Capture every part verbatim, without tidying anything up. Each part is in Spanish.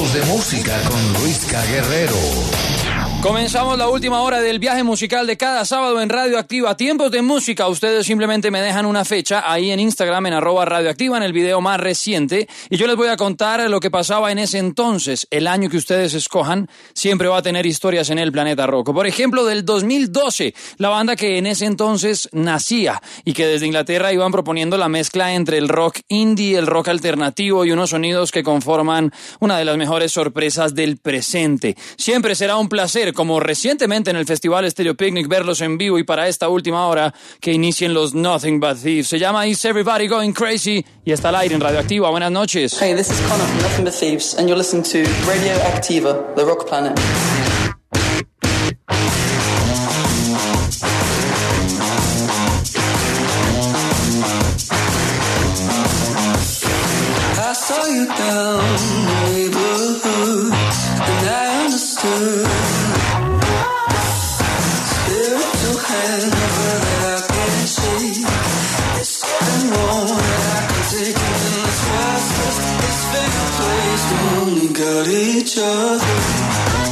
tiempos de música con Luisca Guerrero. Comenzamos la última hora del viaje musical de cada sábado en Radioactiva. Tiempos de música. Ustedes simplemente me dejan una fecha ahí en Instagram en arroba Radioactiva en el video más reciente y yo les voy a contar lo que pasaba en ese entonces. El año que ustedes escojan siempre va a tener historias en el planeta rock. Por ejemplo, del dos mil doce, la banda que en ese entonces nacía y que desde Inglaterra iban proponiendo la mezcla entre el rock indie, el rock alternativo y unos sonidos que conforman una de las mejores sorpresas del presente. Siempre será un placer, como recientemente en el Festival Stereo Picnic, verlos en vivo y para esta última hora que inicien los Nothing But Thieves. Se llama Is Everybody Going Crazy y está al aire en Radioactiva. Buenas noches. Hey, this is Connor from Nothing But Thieves and you're listening to Radioactiva, the rock planet. I saw you down the neighborhood and I understood. Spiritual hangover that I can't shake. It's something wrong that I can take. In this restless, this fake place, we only got each other.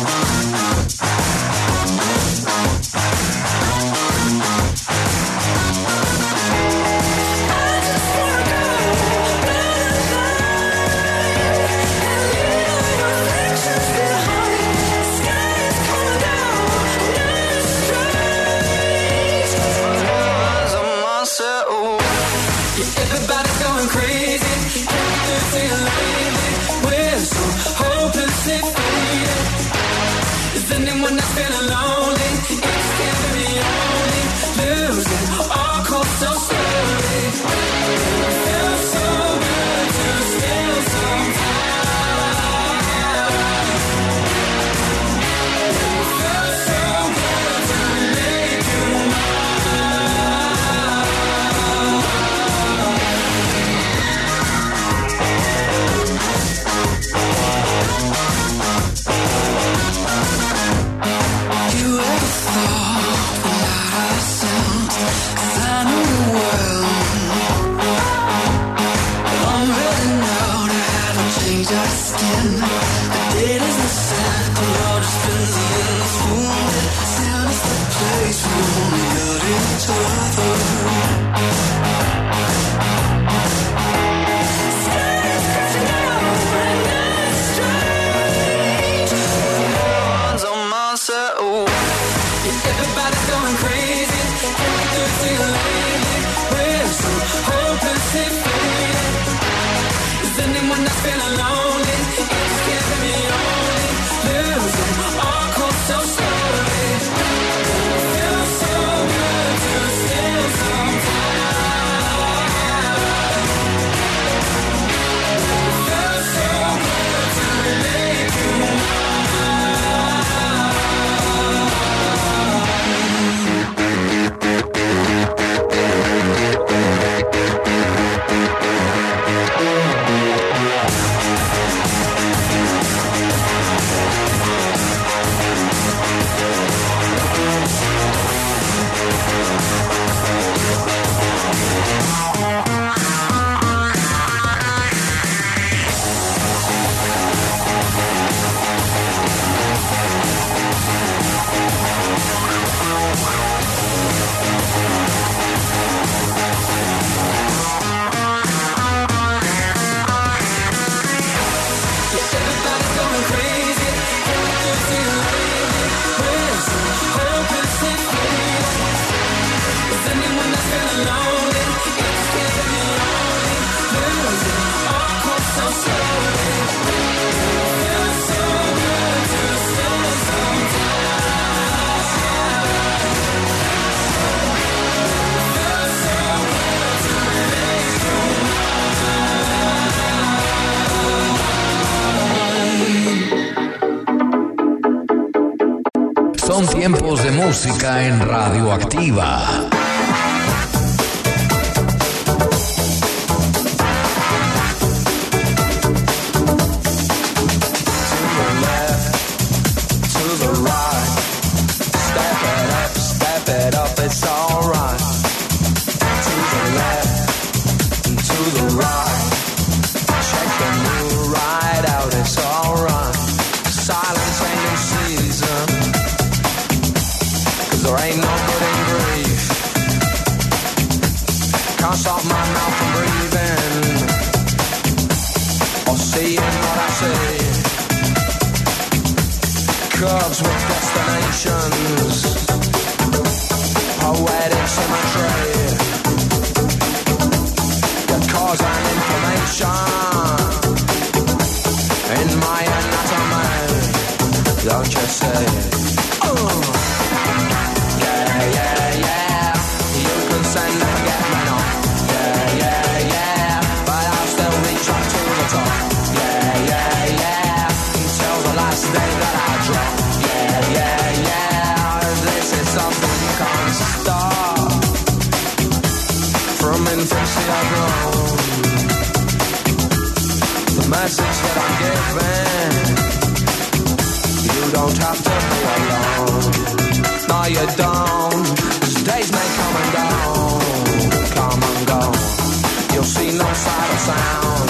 Anyone that's feeling lonely, it's gonna be only losing all cold so slowly. It feels so good to steal some time. It feels so good to make you Son tiempos de música en Radioactiva. It's alright. To the left and to the right. Check the mood right out. It's alright. can't stop my mouth from breathing or seeing what I see. Curves with destinations, poetic symmetry that cause an inflammation in my anatomy. Don't you see? Oh. Yeah, yeah, yeah. You can send and forget me not. Yeah, yeah, yeah. But I'll still reach up to the top. Yeah, yeah, yeah. Until the last day that I drop. Yeah, yeah, yeah. This is something you can't stop. From infancy I've grown. The message that I'm giving, you don't have to be alone. No, you don't. 'Cause days may come and go, come and go. You'll see no sight or sound.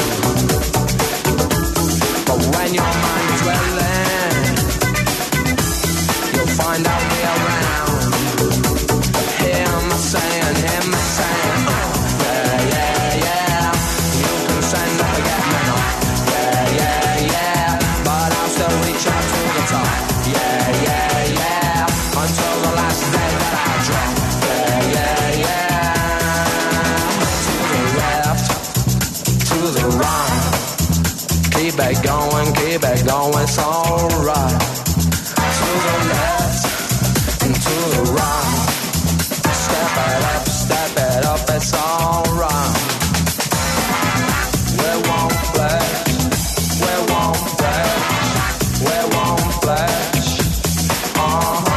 But when your mind is willing, you'll find out me around. Hear me saying, hear me saying, oh, yeah, yeah, yeah. You can send and forget me not. Yeah, yeah, yeah. But I'll still reach out to the top. Yeah, yeah, yeah. Until the last day that I drop. Yeah, yeah, yeah. To the left, to the right. Keep it going, keep it going, it's alright. To the left and to the right. Step it up, step it up, it's alright. We won't flash, we won't flash, we won't flash. Uh-huh.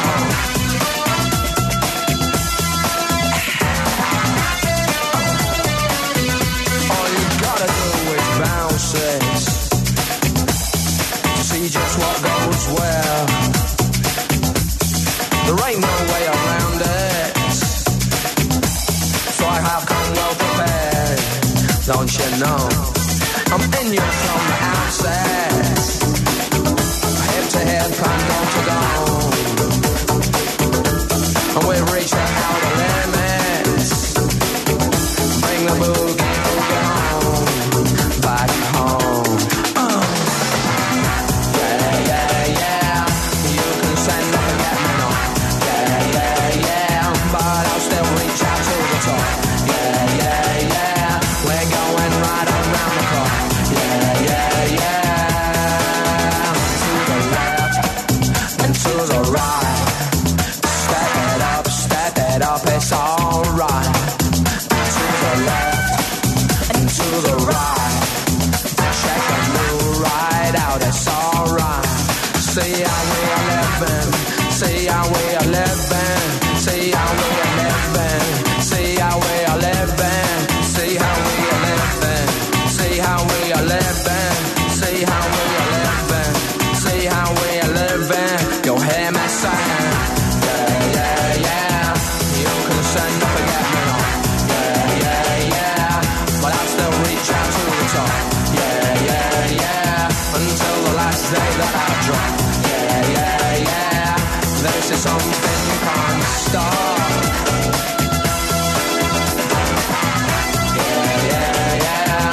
All you gotta do is bounce it to see just what goes where. There ain't no way around it, so I have come well prepared. Don't you know? I'm in you from the outset, hip to hip and goal to goal, and we reach the outer limits. Bring the boogie, boogie home, back home. Uh. Yeah, yeah, yeah. You can send and forget me not. Yeah, yeah, yeah. But I'll still reach out to the top. Yeah, yeah, yeah. We're going right around the clock. Yeah, yeah, yeah. To the left and to the right. Step it up, step it up, it's alright. To the left and to the right. Check the new ride out, it's alright. See how we are living, see how we are living, see how we are living, see how we are living, see how we are living, see how we are living, see how we are living, see how we are living. You'll hear me saying, yeah, yeah, yeah. You can send and forget me not. Yeah, yeah, yeah. But I'll still reach out to the top. Yeah, yeah, yeah. Until the last day that I drop. Yeah, yeah, yeah. This is something you can't stop. Yeah, yeah, yeah.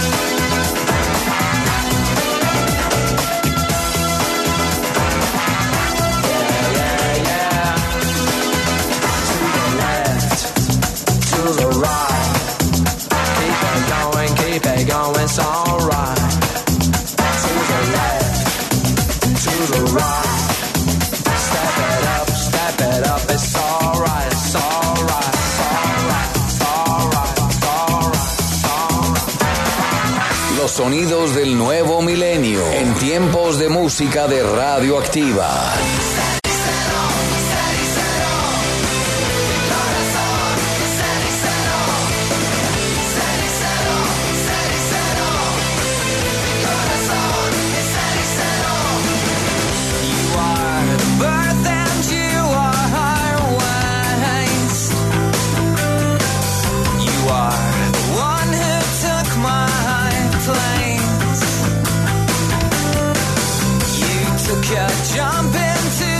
Yeah, yeah, yeah. To the left, to the right. Keep it going, keep it going, it's alright. To the left, to the right. Step it up, step it up, it's alright, it's alright, it's alright, it's alright, it's alright, it's alright. Los sonidos del nuevo milenio en tiempos de música de Radioactiva. You are the birth and you are wings. You are the one who took my place. You took a jump into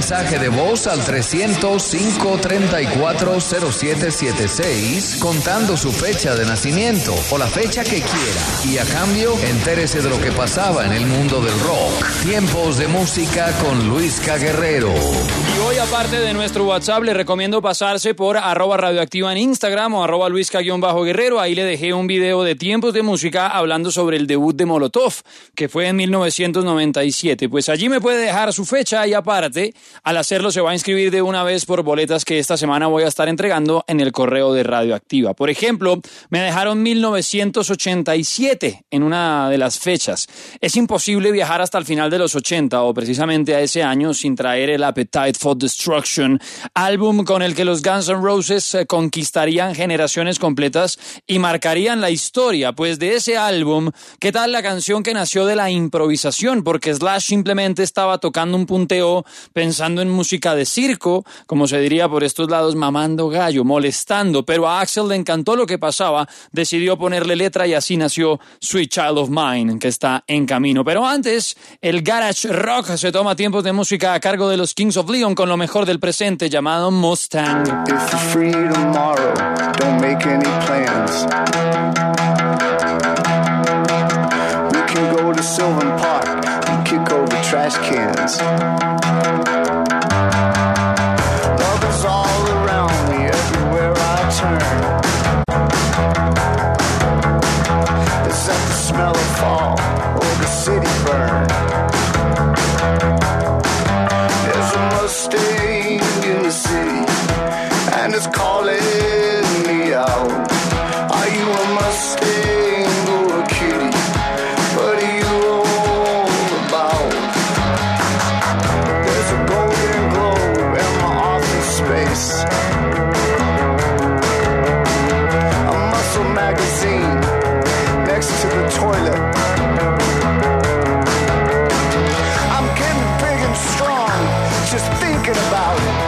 mensaje de voz al trescientos, cinco treinta y cuatro, cero siete siete seis contando su fecha de nacimiento o la fecha que quiera. Y a cambio, entérese de lo que pasaba en el mundo del rock. Tiempos de música con Luisca Guerrero. Y hoy, aparte de nuestro WhatsApp, le recomiendo pasarse por arroba radioactiva en Instagram o arroba luisca-guerrero. Ahí le dejé un video de Tiempos de Música hablando sobre el debut de Molotov, que fue en mil novecientos noventa y siete. Pues allí me puede dejar su fecha y aparte, al hacerlo se va a inscribir de una vez por boletas que esta semana voy a estar entregando en el correo de Radioactiva. Por ejemplo, me dejaron mil novecientos ochenta y siete en una de las fechas. Es imposible viajar hasta el final de los ochenta o precisamente a ese año sin traer el Appetite for Destruction, álbum con el que los Guns N' Roses conquistarían generaciones completas y marcarían la historia. Pues de ese álbum, ¿qué tal la canción que nació de la improvisación? Porque Slash simplemente estaba tocando un punteo pensando en música de circo, como se diría por estos lados, mamando gallo, molestando, pero a Axl le encantó lo que pasaba, decidió ponerle letra y así nació Sweet Child of Mine, que está en camino. Pero antes, el garage rock se toma Tiempos de Música a cargo de los Kings of Leon con lo mejor del presente llamado Mustang. If you're free tomorrow, don't make any plans. We can go to Sylvan Park and kick over trash cans. Love is all around me, everywhere I turn. Is that the smell of fall or the city burn? There's a Mustang in the city, and it's calling me out. Are you a Mustang or a kitty? What are you all about? There's a golden globe in my office space, a muscle magazine next to the toilet. I'm getting big and strong just thinking about it.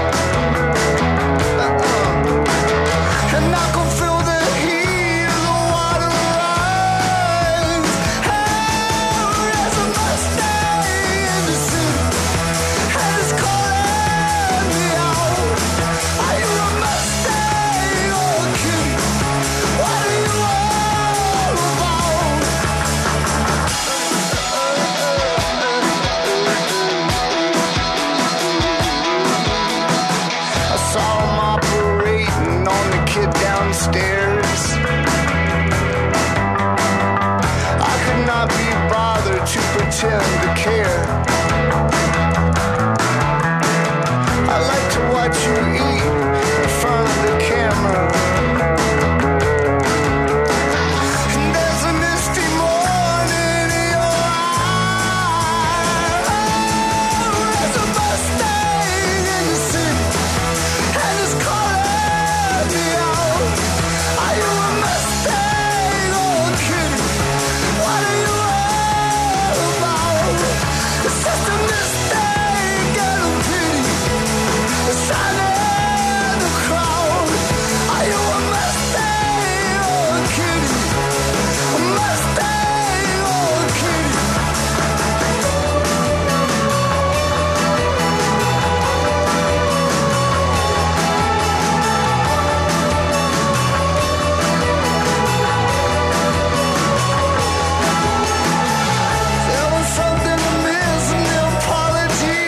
And I can feel the heat of the water rise. Oh, there's a Mustang in the city, and it's calling me out. Are you a Mustang or a kitty? What are you all about? I saw him operating on the kid downstairs. I could not be bothered to pretend to care. I like to watch you eat in front of the camera. And there's a misty morning in your eyes. There's a Mustang in the city, and it's calling me out. Are you a Mustang or a kitty? What are you all about? It's just a mistake and a pity. It's shining in the crowd. Are you a Mustang or a kitty? A Mustang or a kitty? There was something amiss in the apology.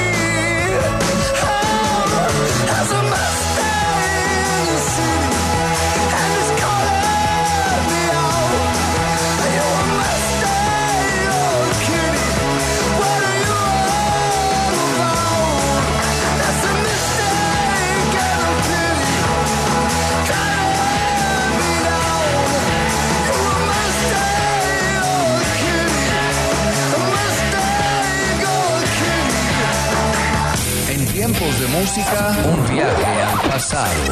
Oh, there's a Mustang in the city, and it's calling me out. Are you a Mustang or a kitty? What are you all about? That's a mistake and a pity. Calling me down. You a Mustang or a kitty? A Mustang or a kitty? En Tiempos de Música, un viaje al pasado.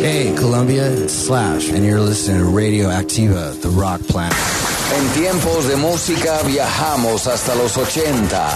Hey, Colombia, it's Slash, and you're listening to Radio Activa, the rock planet. En tiempos de música viajamos hasta los ochenta.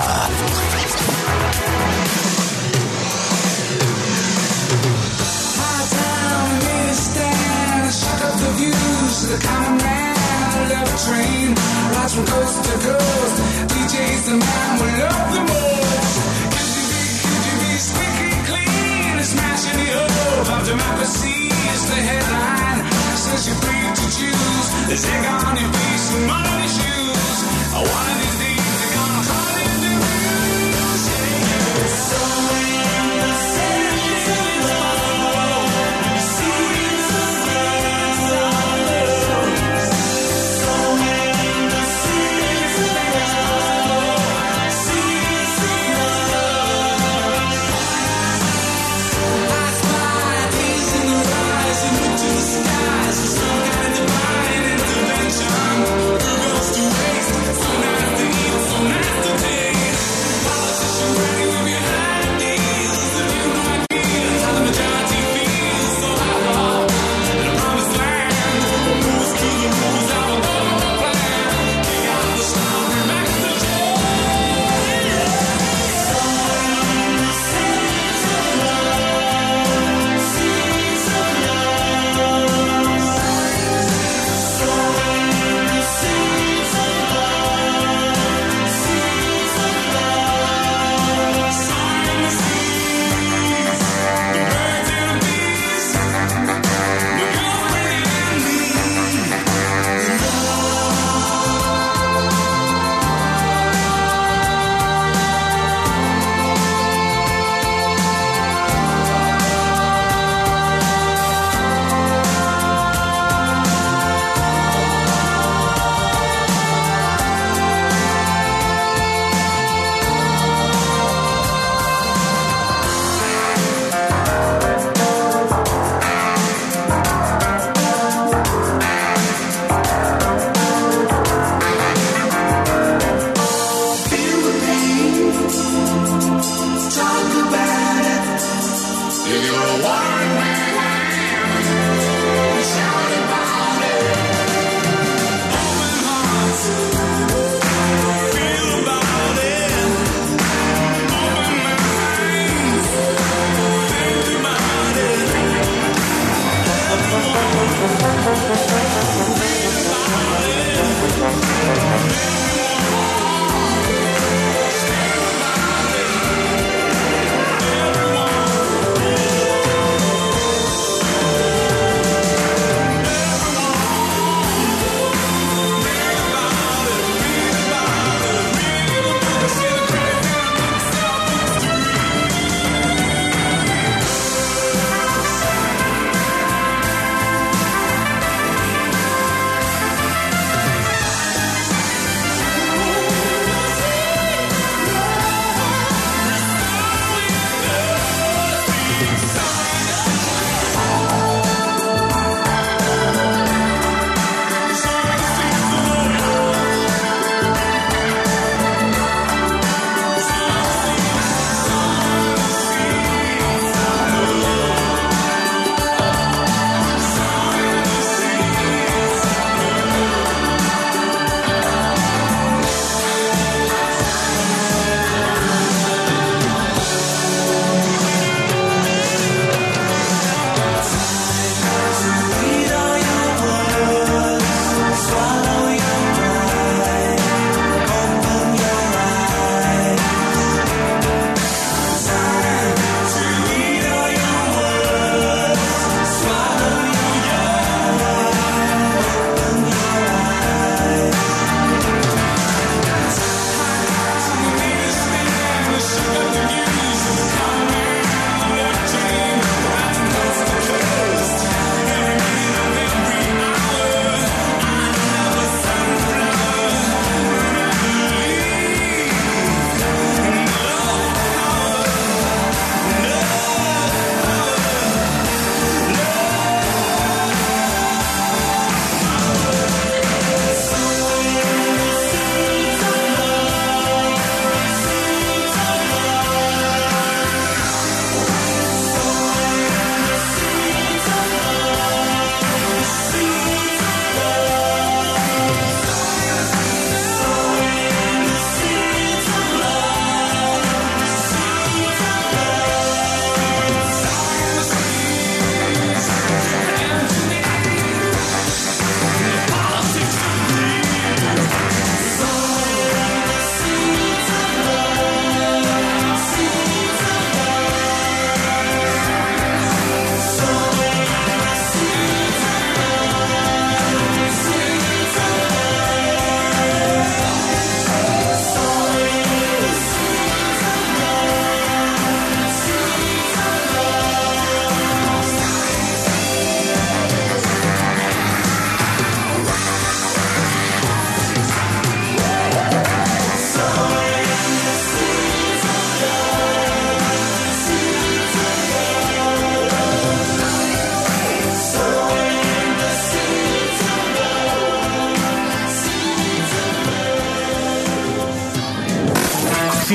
The common man, love train, rides from coast to coast. D J's the man we love the most. K G B, K G B, squeaky clean, smashing the hope of democracy is the headline. Says you're free to choose. There's egg on your face and mud on your shoes. One of these days they're gonna call it the news. Somewhere in the sands of love, seas of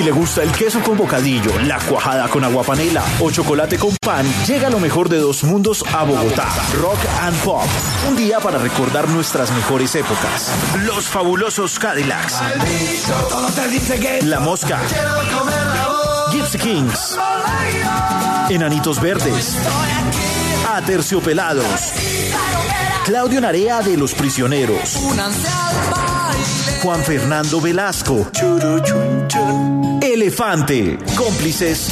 le gusta el queso con bocadillo, la cuajada con aguapanela o chocolate con pan, llega lo mejor de dos mundos a Bogotá. Rock and Pop. Un día para recordar nuestras mejores épocas. Los fabulosos Cadillacs. La Mosca. Gypsy Kings. Enanitos Verdes. Aterciopelados. Claudio Narea de Los Prisioneros. Juan Fernando Velasco. Elefante. Cómplices.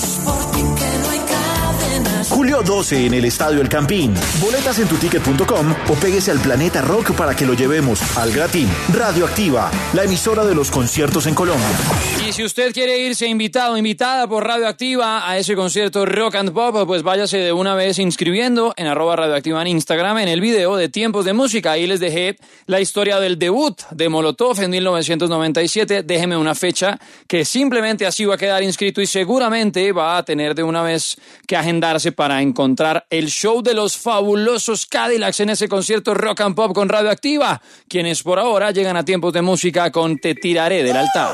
Julio doce en el Estadio El Campín. Boletas en tuticket punto com o péguese al Planeta Rock para que lo llevemos al gratín. Radioactiva, la emisora de los conciertos en Colombia. Y si usted quiere irse invitado o invitada por Radioactiva a ese concierto Rock and Pop, pues váyase de una vez inscribiendo en arroba Radioactiva en Instagram en el video de Tiempos de Música. Ahí les dejé la historia del debut de Molotov en mil novecientos noventa y siete. Déjeme una fecha que simplemente así va a quedar inscrito y seguramente va a tener de una vez que agendarse para encontrar el show de los fabulosos Cadillacs en ese concierto Rock and Pop con Radioactiva, quienes por ahora llegan a Tiempos de Música con Te Tiraré del Altar.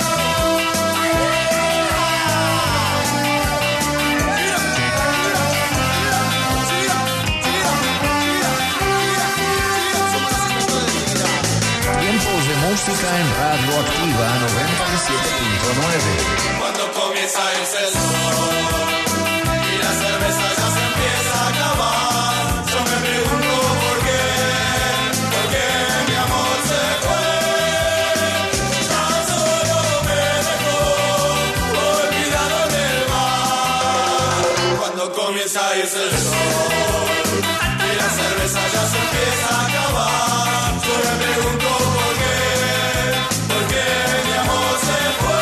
Tiempos de Música en Radioactiva noventa y siete punto nueve. Cuando comienza a irse el sol y la cerveza ya se empieza a acabar, yo me pregunto por qué, por qué mi amor se fue. Tan solo me dejó olvidado en el mar. Cuando comienza a irse el sol y la cerveza ya se empieza a acabar, yo me pregunto por qué, por qué mi amor se fue.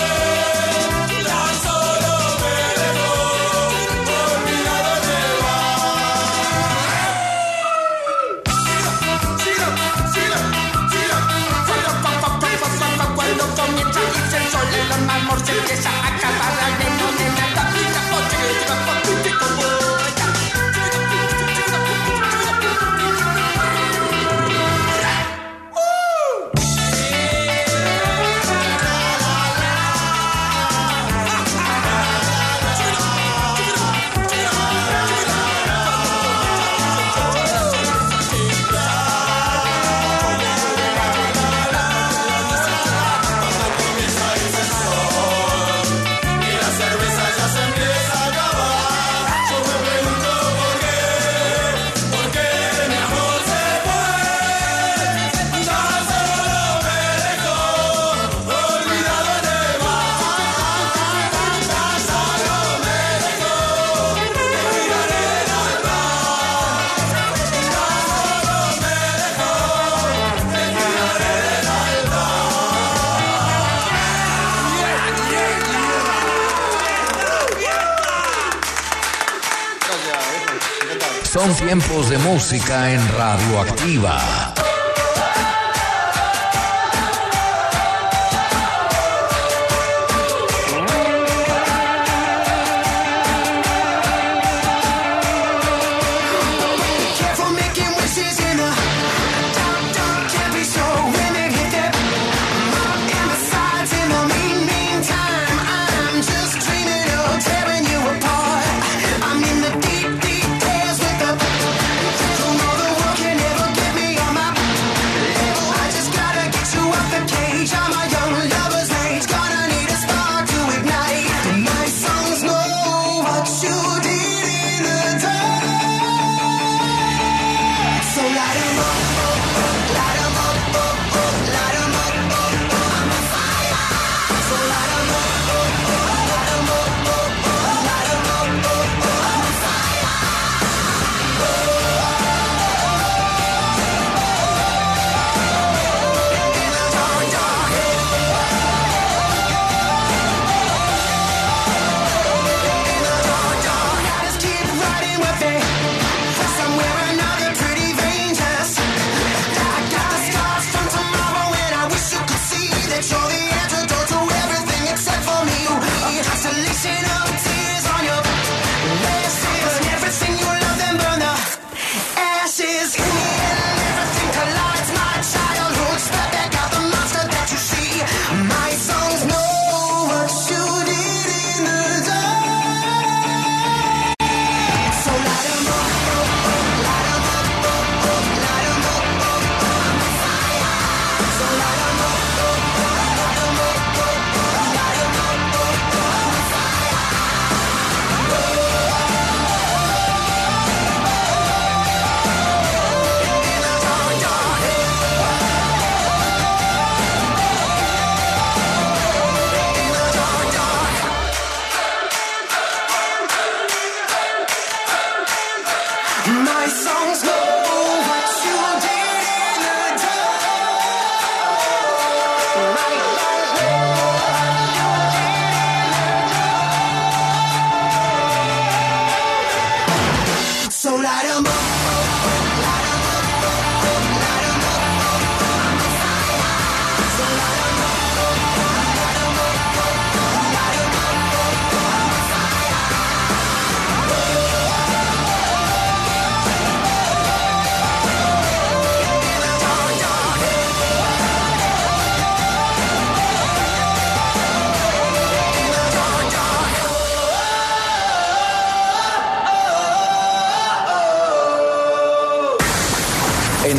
Son Tiempos de Música en Radioactiva. Never get me on my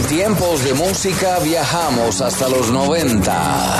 Tiempos de Música viajamos hasta los noventa.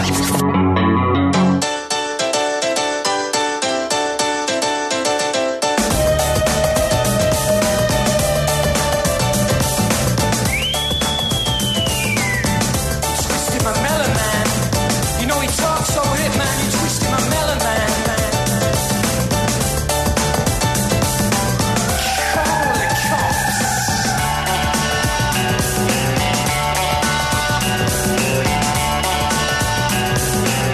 Holy cops.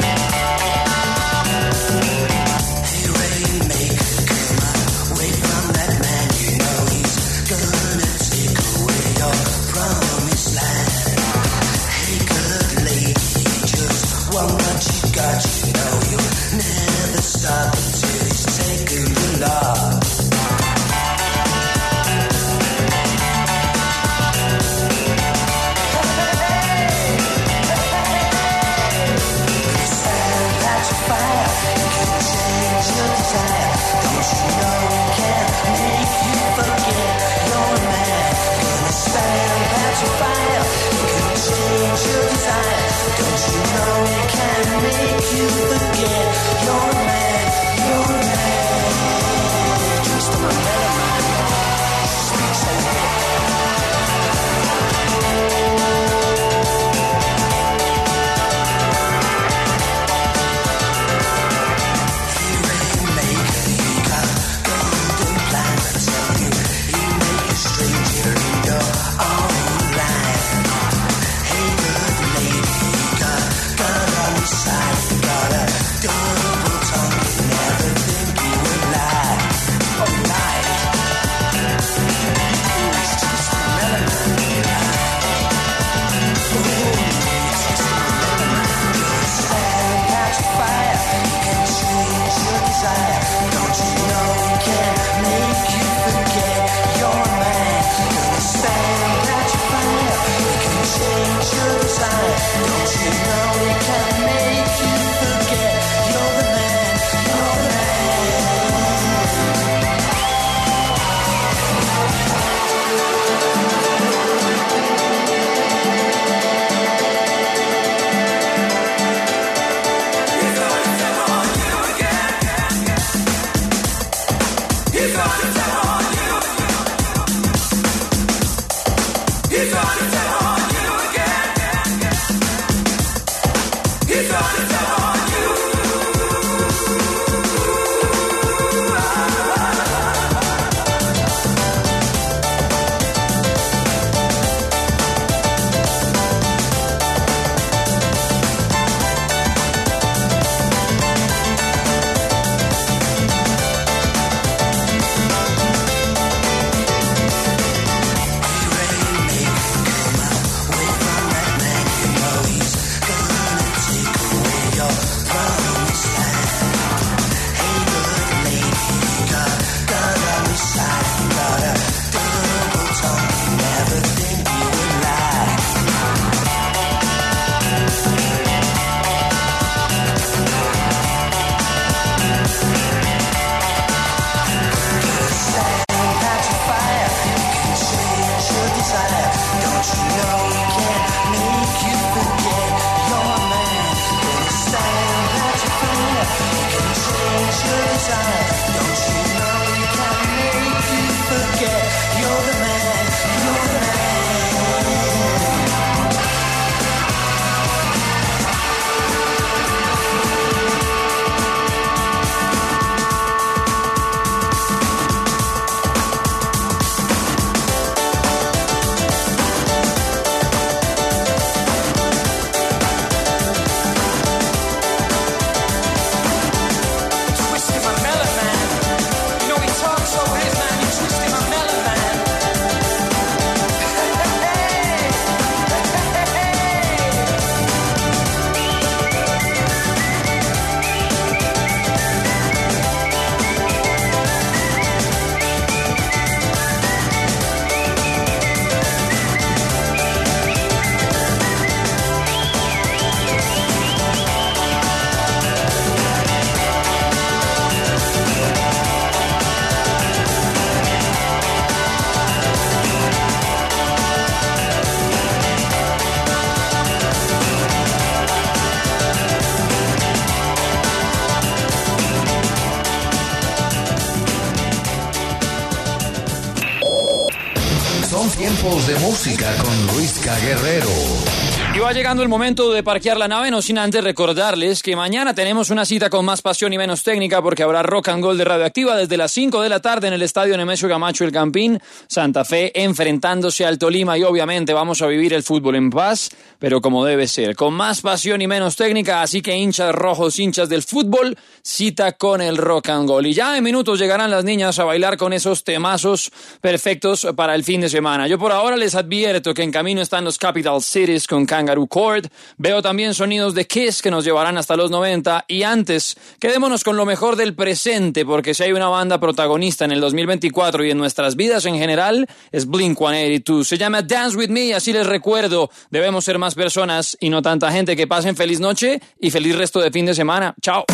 Son tiempos de música con Luisca Guerrero. Y va llegando el momento de parquear la nave, no sin antes recordarles que mañana tenemos una cita con más pasión y menos técnica porque habrá Rock and Gold de Radioactiva desde las cinco de la tarde en el Estadio Nemesio Camacho El Campín, Santa Fe enfrentándose al Tolima y obviamente vamos a vivir el fútbol en paz, pero como debe ser, con más pasión y menos técnica, así que hinchas rojos, hinchas del fútbol, cita con el Rock and Gold. Y ya en minutos llegarán las niñas a bailar con esos temazos perfectos para el fin de semana. Yo por ahora les advierto que en camino están los Capital Cities con Kangaroo Court. Veo también sonidos de Kiss que nos llevarán hasta los noventa. Y antes, quedémonos con lo mejor del presente, porque si hay una banda protagonista en el dos mil veinticuatro y en nuestras vidas en general, es Blink ciento ochenta y dos. Se llama Dance With Me, así les recuerdo, debemos ser más personas y no tanta gente. Que pasen feliz noche y feliz resto de fin de semana. Chao.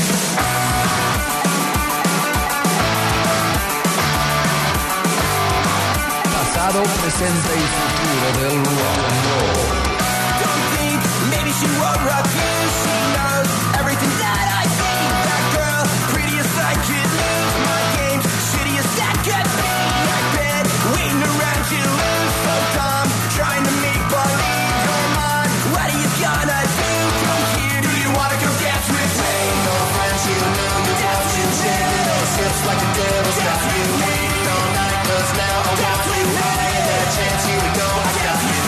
Pasado, presente y futuro del rock and roll. Maybe she won't rock you. She knows everything that I see. That girl, pretty as I could lose my game. Shitty as that could be. Like bed, waiting around you lose. So calm, trying to make believe you're mine. What are you gonna do? Come here, do you wanna go dance with me? No friends, you know you dance with me. Those hips like a devil's got you. Waiting all night, 'cause now I want you. Hey, that chance, here we go. I got you.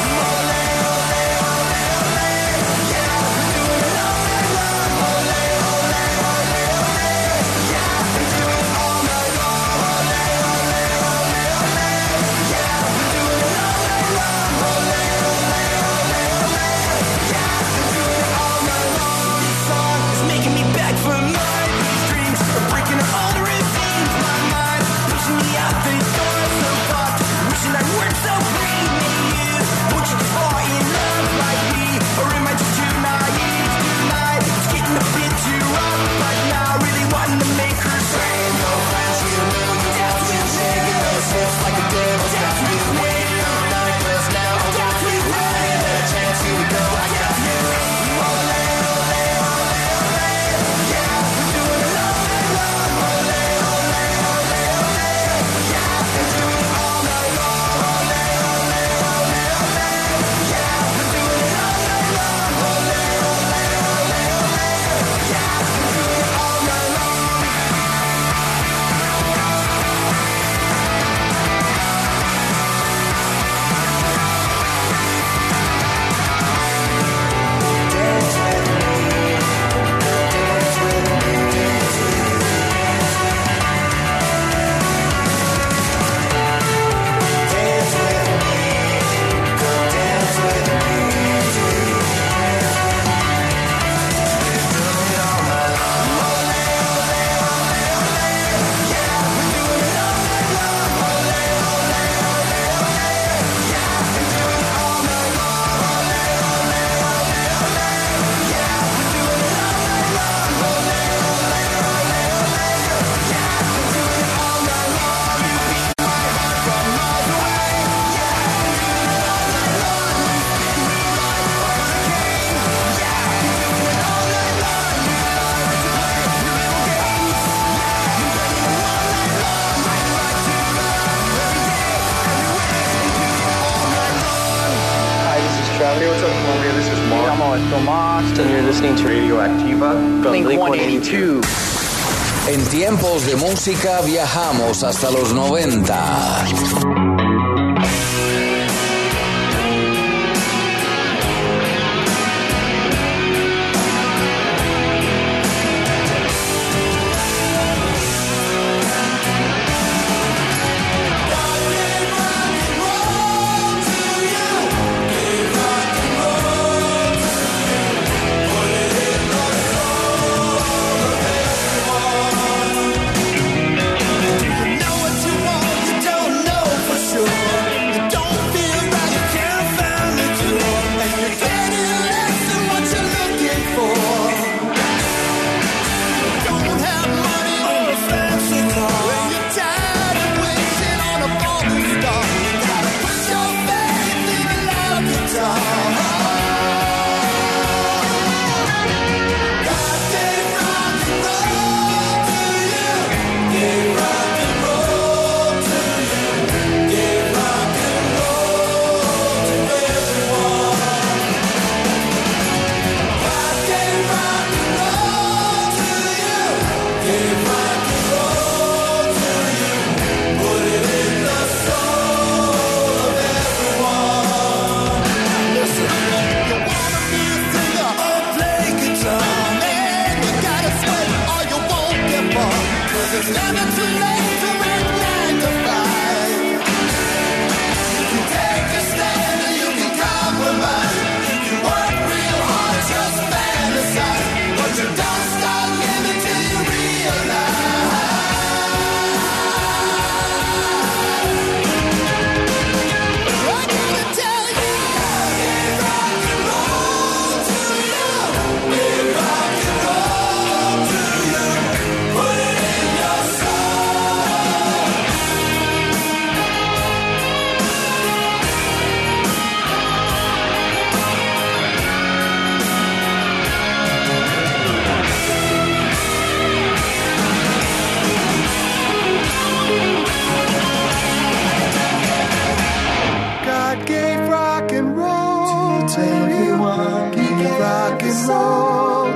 And you're listening to Radioactiva Blink ciento ochenta y dos. En tiempos de música viajamos hasta los noventa. Know what you want, you don't know for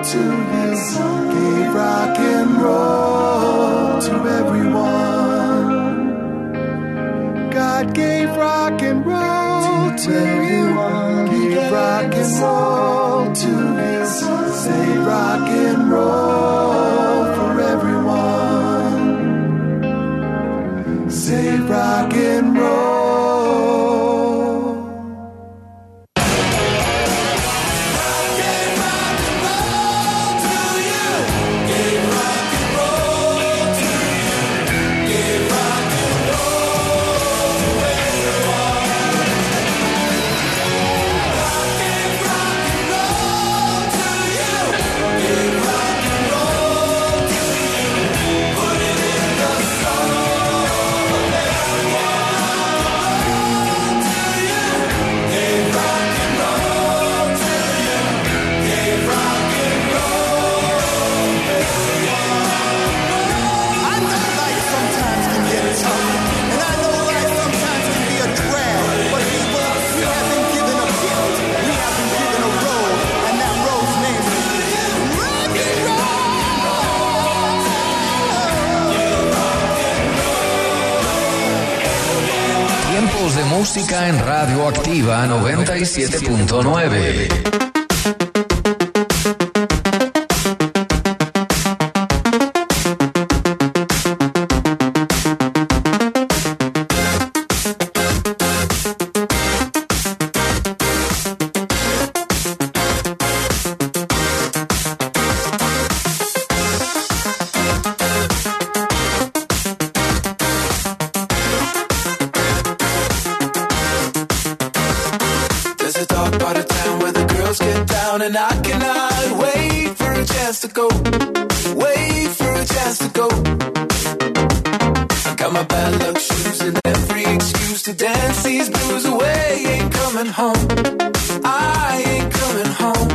to you, gave rock and roll to everyone. God gave rock and roll to you, gave rock and roll to you, say rock and roll for everyone. Say rock and roll. De música en Radio Activa noventa y siete punto nueve. And I cannot wait for a chance to go, wait for a chance to go. I got my bad luck shoes and every excuse to dance these blues away. Ain't coming home, I ain't coming home.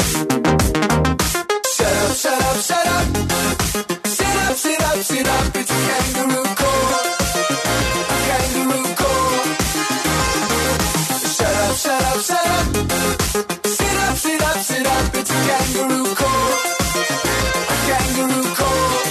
Shut up, shut up, shut up. Sit up, sit up, sit up. It's a kangaroo court, a kangaroo court. Shut up, shut up, shut up. Sit up, sit up, sit up, it's a kangaroo court, a kangaroo court.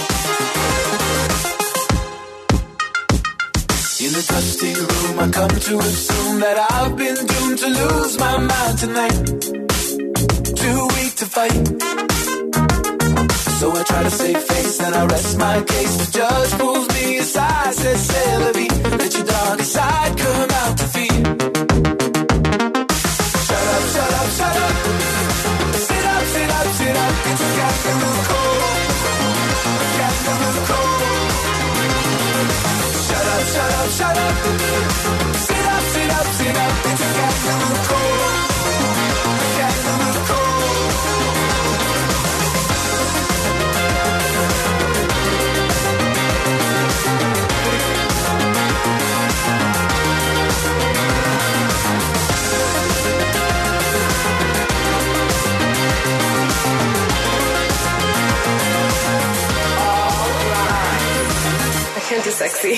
In the dusty room I come to assume that I've been doomed to lose my mind tonight. Too weak to fight, so I try to save face and I rest my case. The judge pulls me aside, says, "C'est la vie, let your dark side come out to feed." Shut up, shut up, shut up. Sit up, sit up, sit up. It's a kangaroo court, a kangaroo court. Shut up, shut up, shut up. Sit up, sit up, sit up. It's a kangaroo court, a kangaroo court. I can't do sexy.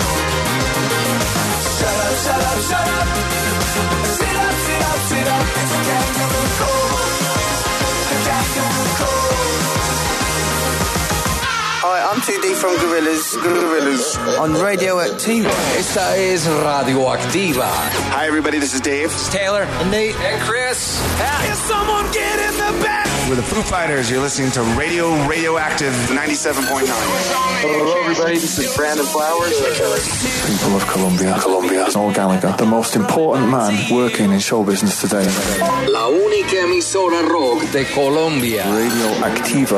Shut up, shut up, shut up. Sit up, sit up, sit up. It's I'm two D from Gorillaz, Gorillaz, on Radio Activa. Esta es Radioactiva. Hi everybody, this is Dave. It's Taylor. And Nate. And Chris. Can someone get in the back? We're the Foo Fighters. You're listening to Radio Radioactive ninety-seven point nine. Hello everybody, this is Brandon Flowers. People of Colombia, Colombia, Noel Gallagher, the most important man working in show business today. La única emisora rock de Colombia. Radio Activa.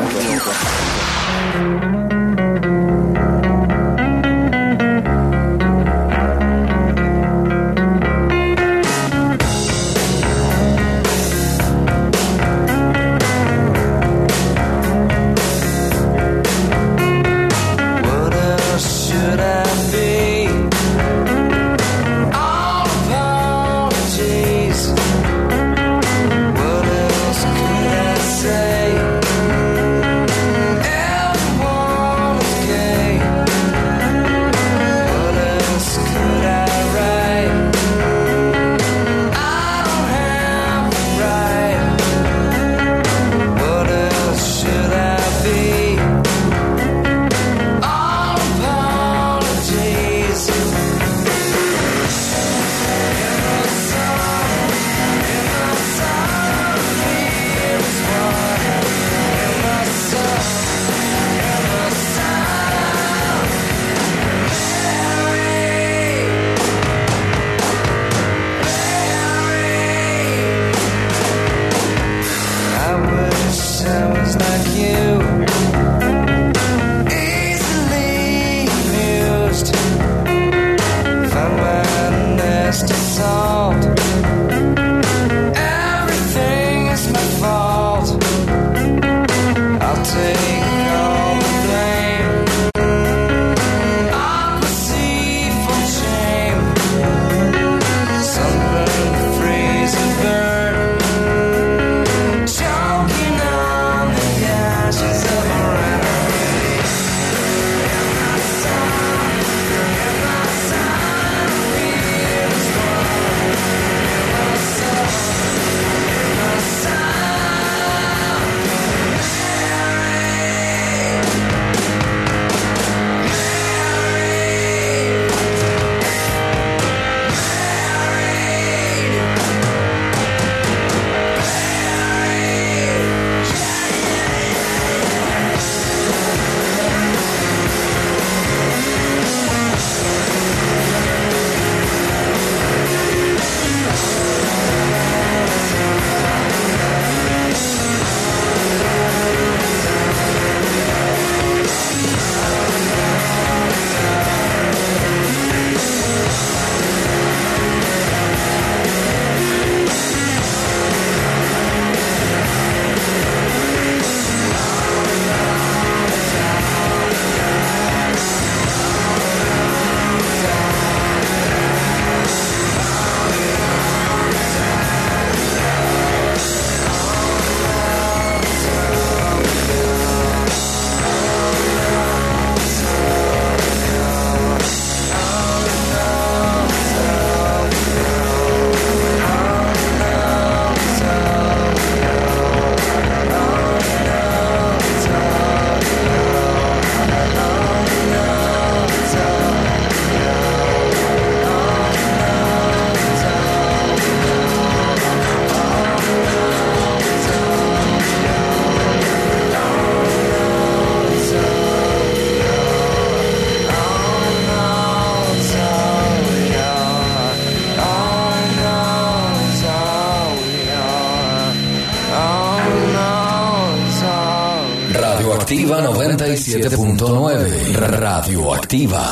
Radioactiva noventa y siete punto nueve. Radioactiva.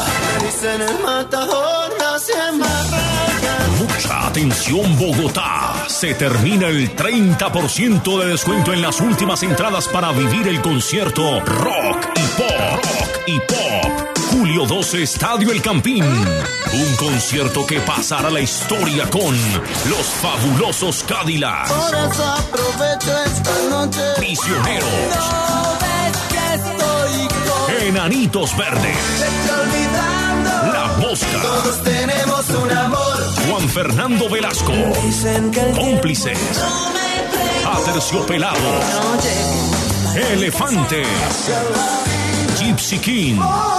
Mucha atención, Bogotá. Se termina el treinta por ciento de descuento en las últimas entradas para vivir el concierto Rock y Pop. Rock y Pop. Julio doce, Estadio El Campín. Un concierto que pasará a la historia con los fabulosos Cadillacs. Por eso aprovecho esta noche. Prisioneros. No ves que estoy con Enanitos Verdes. te estoy olvidando. La Mosca. Todos tenemos un amor. Juan Fernando Velasco. Dicen que el Cómplices. no me Aterciopelados. no llego. Elefantes. Gypsy King.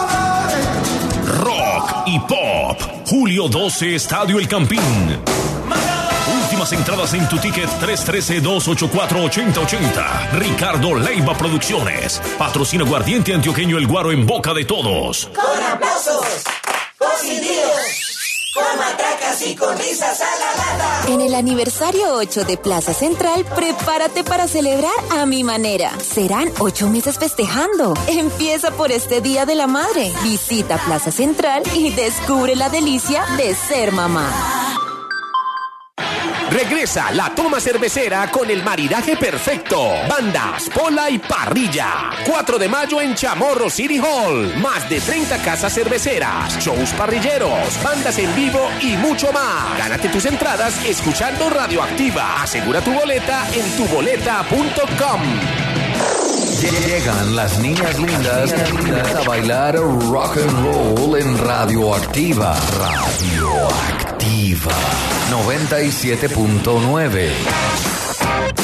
Rock y Pop. Julio doce, Estadio El Campín. Últimas entradas en tu ticket tres uno tres, dos ocho cuatro, ocho cero ocho cero. Ricardo Leiva Producciones. Patrocina Aguardiente Antioqueño El Guaro en boca de todos. Con aplausos, con silbidos, con matracas y con risas a la lata. En el aniversario ocho de Plaza Central, prepárate para celebrar a mi manera. Serán ocho meses festejando. Empieza por este Día de la Madre. Visita Plaza Central y descubre la delicia de ser mamá. Regresa la toma cervecera con el maridaje perfecto. Bandas, pola y parrilla. cuatro de mayo en Chamorro City Hall. Más de treinta casas cerveceras, shows parrilleros, bandas en vivo y mucho más. Gánate tus entradas escuchando Radioactiva. Asegura tu boleta en tu boleta punto com. Llegan las niñas lindas a bailar rock and roll en Radioactiva. Radioactiva noventa y siete punto nueve.